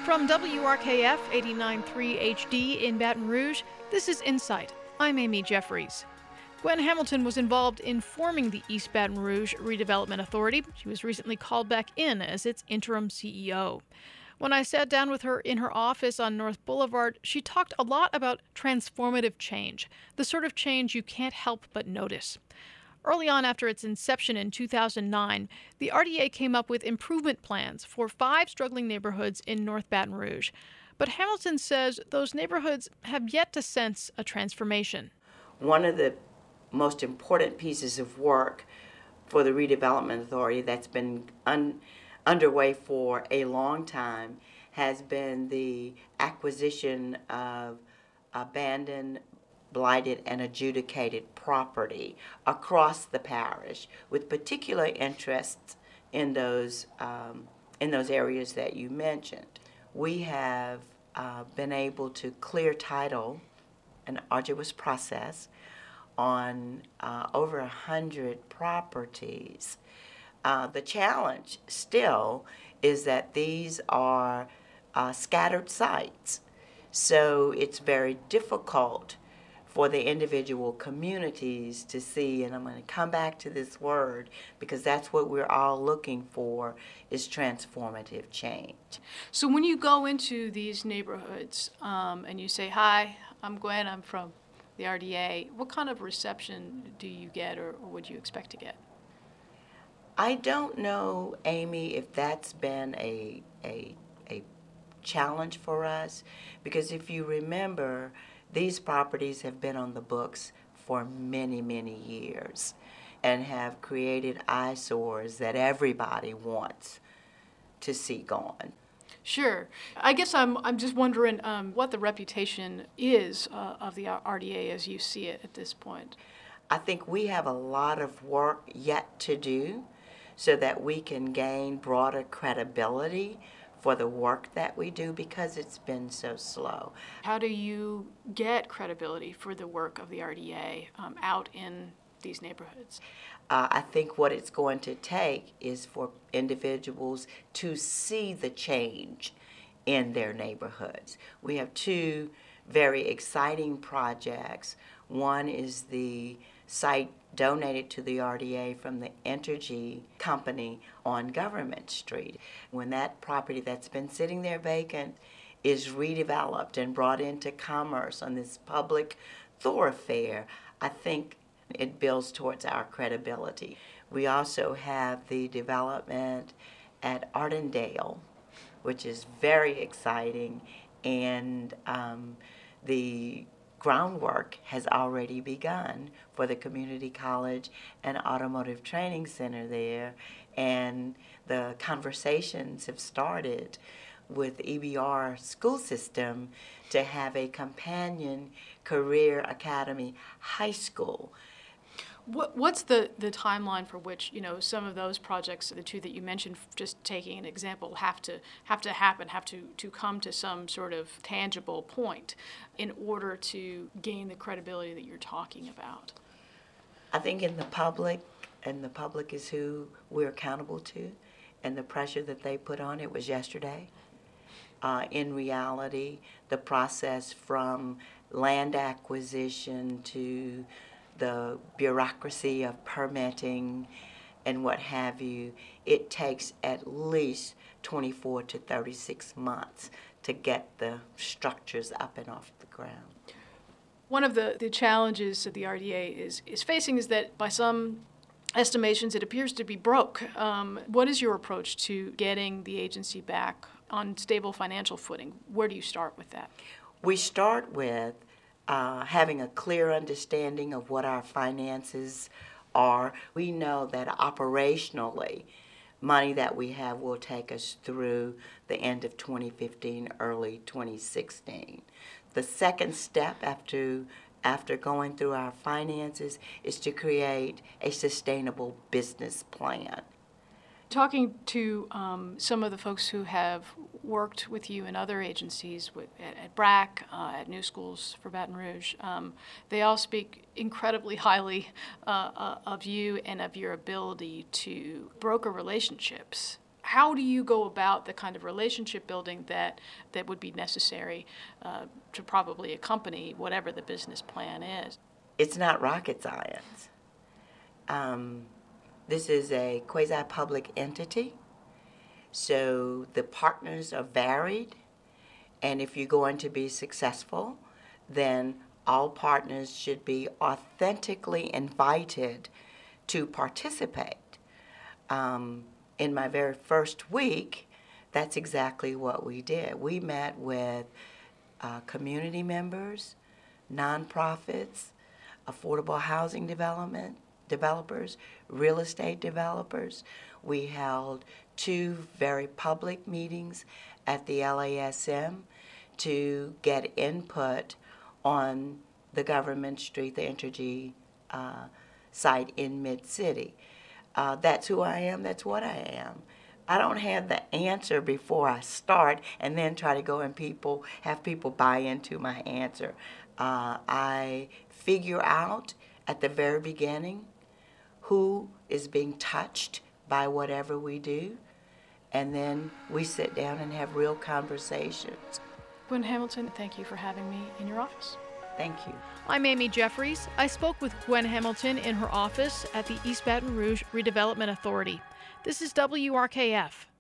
From WRKF 89.3 HD in Baton Rouge, this is Insight. I'm Amy Jeffries. Gwen Hamilton was involved in forming the East Baton Rouge Redevelopment Authority. She was recently called back in as its interim CEO. When I sat down with her in her office on North Boulevard, she talked a lot about transformative change, the sort of change you can't help but notice. Early on after its inception in 2009, the RDA came up with improvement plans for 5 struggling neighborhoods in North Baton Rouge. But Hamilton says those neighborhoods have yet to sense a transformation. One of the most important pieces of work for the Redevelopment Authority that's been underway for a long time has been the acquisition of abandoned, blighted, and adjudicated property across the parish, with particular interest in those areas that you mentioned. We have been able to clear title, an arduous process, on over 100 properties. The challenge still is that these are scattered sites, so it's very difficult for the individual communities to see, and I'm going to come back to this word because that's what we're all looking for, is transformative change. So when you go into these neighborhoods and you say, "Hi, I'm Gwen, I'm from the RDA," what kind of reception do you get or would you expect to get? I don't know, Amy, if that's been a challenge for us, because if you remember, these properties have been on the books for many, many years and have created eyesores that everybody wants to see gone. Sure. I guess I'm just wondering what the reputation is of the RDA as you see it at this point. I think we have a lot of work yet to do so that we can gain broader credibility for the work that we do because it's been so slow. How do you get credibility for the work of the RDA out in these neighborhoods? I think what it's going to take is for individuals to see the change in their neighborhoods. We have 2 very exciting projects. One is the site donated to the RDA from the Entergy company on Government Street. When that property that's been sitting there vacant is redeveloped and brought into commerce on this public thoroughfare, I think it builds towards our credibility. We also have the development at Ardendale, which is very exciting, and the groundwork has already begun for the Community College and Automotive Training Center there, and the conversations have started with EBR school system to have a companion career academy high school. What's the timeline for which, some of those projects, the 2 that you mentioned, just taking an example, have to happen, have to come to some sort of tangible point in order to gain the credibility that you're talking about? I think in the public, and the public is who we're accountable to, and the pressure that they put on it was yesterday. In reality, the process from land acquisition to the bureaucracy of permitting and what have you, it takes at least 24 to 36 months to get the structures up and off the ground. One of the challenges that the RDA is facing is that by some estimations it appears to be broke. What is your approach to getting the agency back on stable financial footing? Where do you start with that? We start with having a clear understanding of what our finances are. We know that operationally, money that we have will take us through the end of 2015, early 2016. The second step after going through our finances is to create a sustainable business plan. Talking to some of the folks who have worked with you in other agencies, at BRAC, at New Schools for Baton Rouge, they all speak incredibly highly of you and of your ability to broker relationships. how do you go about the kind of relationship building that would be necessary to probably accompany whatever the business plan is? It's not rocket science. This is a quasi-public entity, so the partners are varied, and if you're going to be successful, then all partners should be authentically invited to participate. In my very first week, that's exactly what we did. We met with community members, nonprofits, affordable housing developers, real estate developers. We held 2 very public meetings at the LASM to get input on the Government Street, the Entergy site in Mid-City. That's who I am, that's what I am. I don't have the answer before I start and then try to go and have people buy into my answer. I figure out at the very beginning who is being touched by whatever we do, and then we sit down and have real conversations. Gwen Hamilton, thank you for having me in your office. Thank you. I'm Amy Jeffries. I spoke with Gwen Hamilton in her office at the East Baton Rouge Redevelopment Authority. This is WRKF.